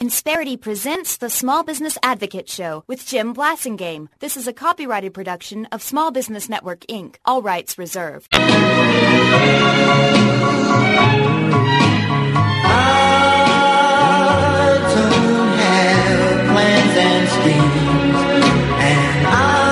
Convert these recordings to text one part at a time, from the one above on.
Insperity presents the Small Business Advocate Show with Jim Blasingame. This is a copyrighted production of Small Business Network, Inc. All rights reserved. I don't have plans and schemes, and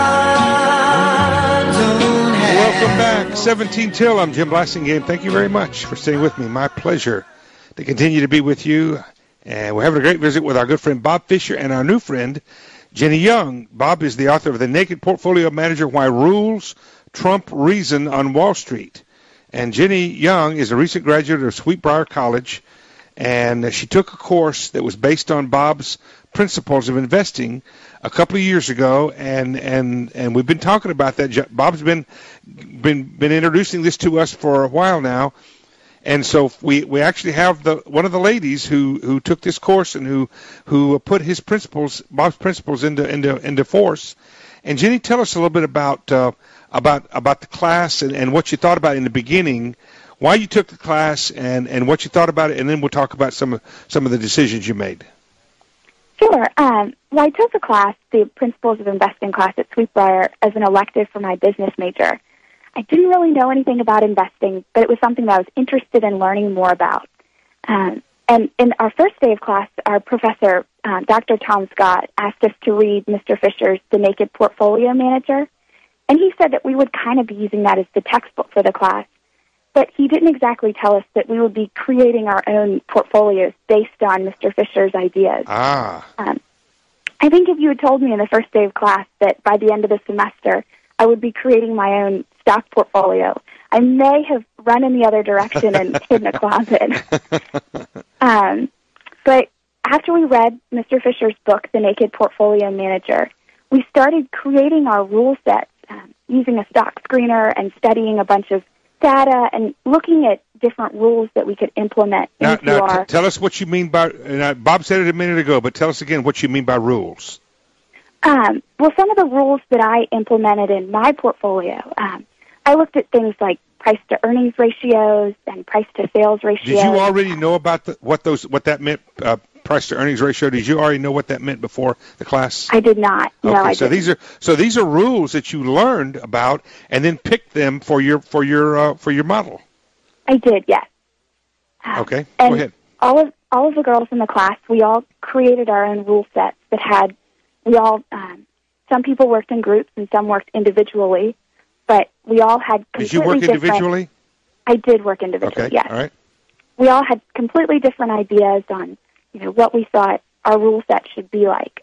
I don't have... Welcome back, 17 till. I'm Jim Blasingame. Thank you very much for staying with me. My pleasure to continue to be with you. And we're having a great visit with our good friend Bob Fisher and our new friend, Jenny Young. Bob is the author of The Naked Portfolio Manager, Why Rules Trump Reason on Wall Street. And Jenny Young is a recent graduate of Sweetbriar College, and she took a course that was based on Bob's principles of investing a couple of years ago, and we've been talking about that. Bob's been introducing this to us for a while now. And so we actually have one of the ladies who took this course and who put his principles, Bob's principles into force. And Jenny, tell us a little bit about the class and what you thought about in the beginning, why you took the class and what you thought about it, and then we'll talk about some of the decisions you made. Sure. Well, I took the class, the Principles of Investing class at Sweetbriar, as an elective for my business major. I didn't really know anything about investing, but it was something that I was interested in learning more about. And in our first day of class, our professor, Dr. Tom Scott, asked us to read Mr. Fisher's The Naked Portfolio Manager, and he said that we would kind of be using that as the textbook for the class, but he didn't exactly tell us that we would be creating our own portfolios based on Mr. Fisher's ideas. I think if you had told me in the first day of class that by the end of the semester I would be creating my own stock portfolio, I may have run in the other direction and hid in a closet. But after we read Mr. Fisher's book, The Naked Portfolio Manager, we started creating our rule sets using a stock screener and studying a bunch of data and looking at different rules that we could implement into our... Tell us what you mean by... Bob said it a minute ago, but tell us again what you mean by rules. Well, some of the rules that I implemented in my portfolio, I looked at things like price-to-earnings ratios and price-to-sales ratios. Did you already know about what that meant, price-to-earnings ratio? Did you already know what that meant before the class? I did not. No, okay, I didn't. These are rules that you learned about and then picked them for your model. I did, yes. Okay, go ahead. All of the girls in the class, we all created our own rule sets that had. Some people worked in groups and some worked individually, but we all had completely different... Did you work individually? I did work individually, yes. All right. We all had completely different ideas on, what we thought our rule set should be like.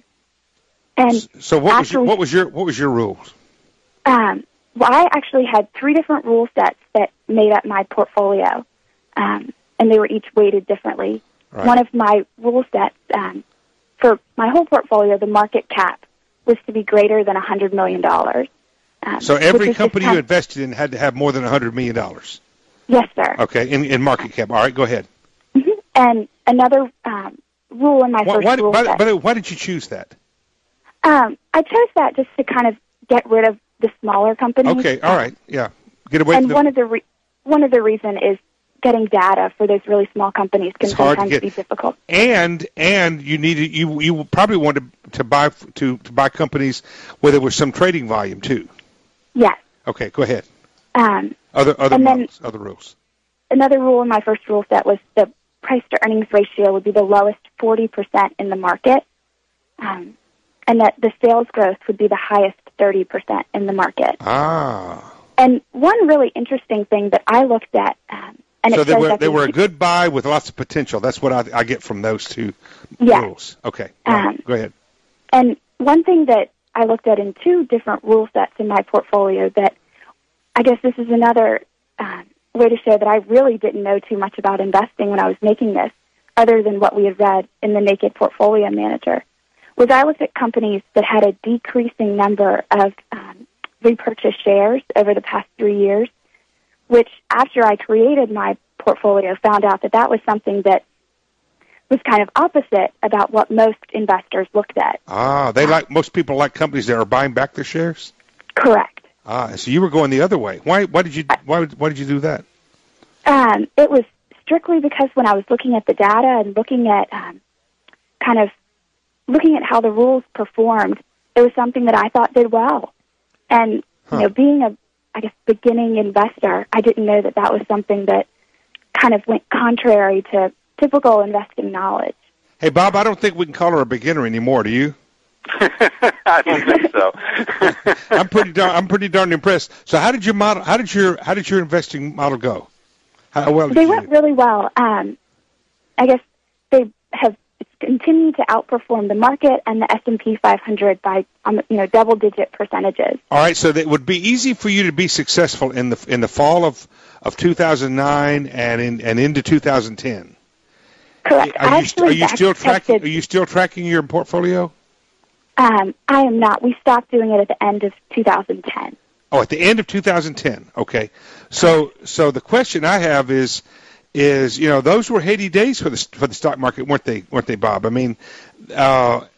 So what was your rules? Well, I actually had 3 different rule sets that made up my portfolio, and they were each weighted differently. Right. One of my rule sets... for my whole portfolio, the market cap was to be greater than $100 million. So every company you invested in had to have more than $100 million? Yes, sir. Okay, in market cap. All right, go ahead. Mm-hmm. And another rule in my first rule set... But why did you choose that? I chose that just to kind of get rid of the smaller companies. Okay, all right, yeah. Get away from one of the reason is getting data for those really small companies can sometimes be difficult. And you probably wanted to buy companies where there was some trading volume too. Yes. Okay, go ahead. Other rules. Another rule in my first rule set was the price to earnings ratio would be the lowest 40% in the market, and that the sales growth would be the highest 30% in the market. And one really interesting thing that I looked at. So they were a good buy with lots of potential. That's what I get from those 2 rules. Okay, go ahead. And one thing that I looked at in 2 different rule sets in my portfolio that I guess this is another way to show that I really didn't know too much about investing when I was making this, other than what we had read in The Naked Portfolio Manager, was I looked at companies that had a decreasing number of repurchased shares over the past 3 years, which after I created my portfolio found out that was something that was kind of opposite about what most investors looked at. Most people like companies that are buying back their shares? Correct. So you were going the other way. Why did you do that? It was strictly because when I was looking at the data and looking at kind of looking at how the rules performed, it was something that I thought did well. And, being a, beginning investor, I didn't know that that was something that kind of went contrary to typical investing knowledge. Hey, Bob, I don't think we can call her a beginner anymore, do you? I don't think so. I'm pretty darn impressed. So how did your investing model go? How well did they went really well. I guess they have continued to outperform the market and the S&P 500 by double-digit percentages. All right, so it would be easy for you to be successful in the fall of 2009 and into 2010. Correct. Are you still tracking your portfolio? I am not. We stopped doing it at the end of 2010. Oh, at the end of 2010. Okay. So the question I have is those were heady days for the stock market, weren't they, Bob? I mean, how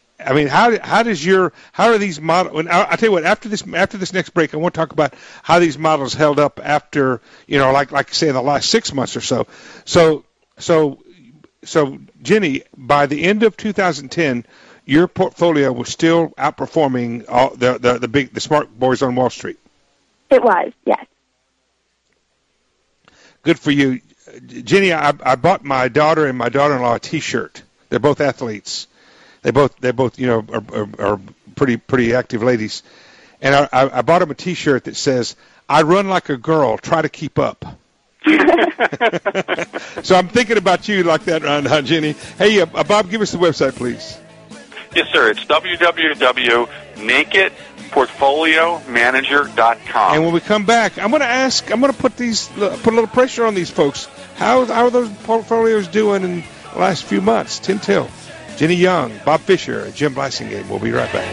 are these models? I'll tell you what. After this next break, I want to talk about how these models held up after like say in the last 6 months or so. So Jenny, by the end of 2010, your portfolio was still outperforming all the smart boys on Wall Street. It was, yes. Good for you, Jenny. I bought my daughter and my daughter-in-law a T-shirt. They're both athletes. They both are pretty active ladies, and I bought them a T-shirt that says, "I run like a girl. Try to keep up." So I'm thinking about you like that, Jenny. Hey, Bob, give us the website, please. Yes, sir. It's www.nakedportfoliomanager.com. And when we come back, I'm going to put a little pressure on these folks. How are those portfolios doing in the last few months? Tim Till, Jenny Young, Bob Fisher, Jim Blasingame. We'll be right back.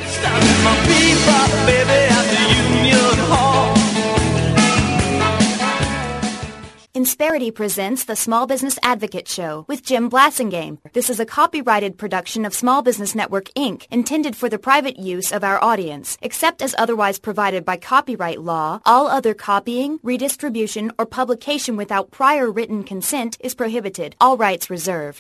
Insperity presents the Small Business Advocate Show with Jim Blasingame. This is a copyrighted production of Small Business Network, Inc., intended for the private use of our audience. Except as otherwise provided by copyright law, all other copying, redistribution, or publication without prior written consent is prohibited. All rights reserved.